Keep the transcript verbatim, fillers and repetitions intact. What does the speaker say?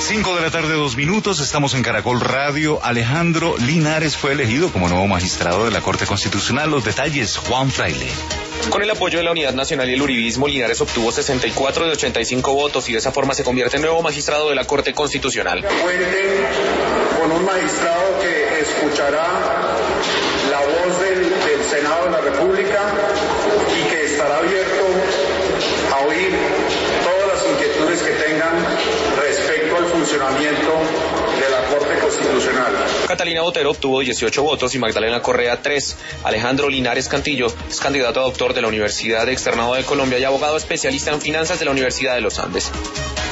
Cinco de la tarde, dos minutos, estamos en Caracol Radio. Alejandro Linares fue elegido como nuevo magistrado de la Corte Constitucional. Los detalles, Juan Fraile. Con el apoyo de la Unidad Nacional y el Uribismo, Linares obtuvo sesenta y cuatro de ochenta y cinco votos y de esa forma se convierte en nuevo magistrado de la Corte Constitucional. Cuenten con un magistrado que escuchará la voz del, del Senado de la República y que estará abierto a oír todas las inquietudes que tengan respecto al funcionamiento de la Corte Constitucional. Catalina Botero obtuvo dieciocho votos y Magdalena Correa tres. Alejandro Linares Cantillo es candidato a doctor de la Universidad Externado de Colombia y abogado especialista en finanzas de la Universidad de los Andes.